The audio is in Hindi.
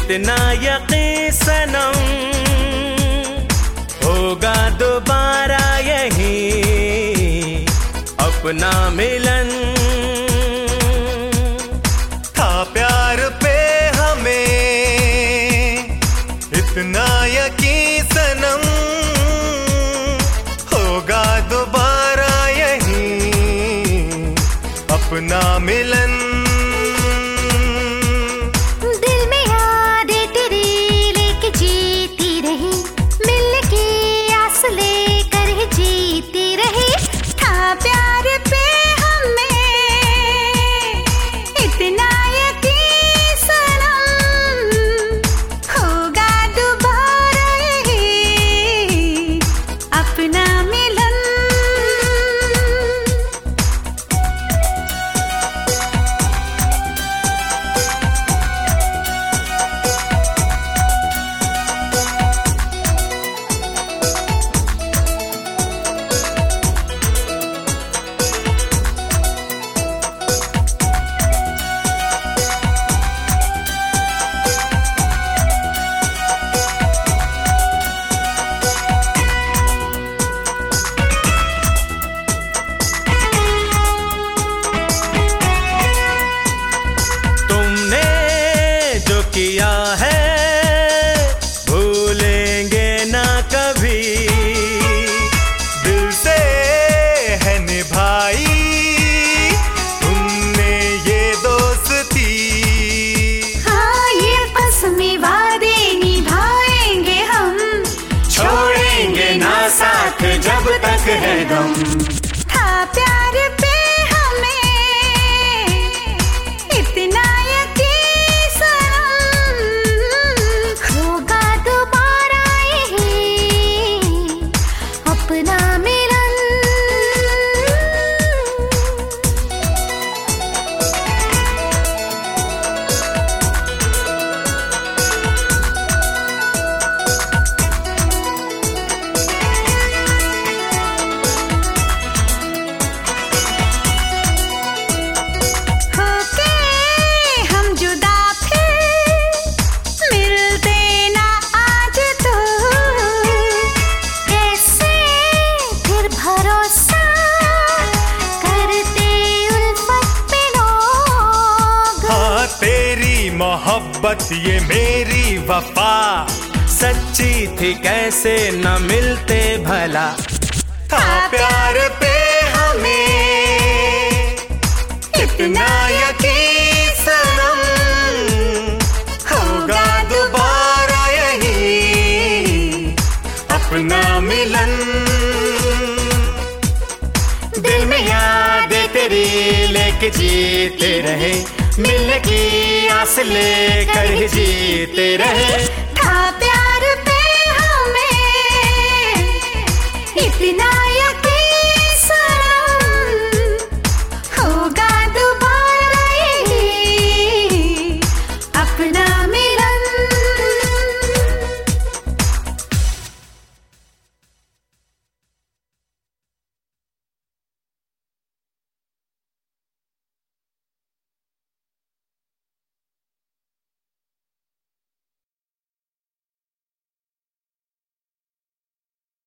इतना यकीन सनम, होगा दोबारा यही अपना मिलन। था प्यार पे हमें इतना यकीन सनम, होगा दोबारा यही अपना मिलन। दिल में यादें तेरी लेके जीती रही, मिलने की आस लेकर ही जीती रही। था प्यार पे हमें इतना यकीन सनम, होगा दोबारा यही अपना मिलन। किया है भूलेंगे ना कभी, दिल से है निभाई तुमने ये दोस्ती। हाँ, ये कसमें वादे निभाएंगे हम, छोड़ेंगे ना साथ जब तक है दम। था प्यार पे हमें इतना यकीन सनम, होगा दोबारा यही अपना मिलन। मोहब्बत ये मेरी वफा सच्ची थी कैसे न मिलते भला। था प्यार पे हमें इतना यकीन सनम, होगा दोबारा यही अपना मिलन। दिल में यादें तेरी लेके जीते रहे, मिलने की आस लेकर ही जीते रहे। था प्यार पे हमें इतना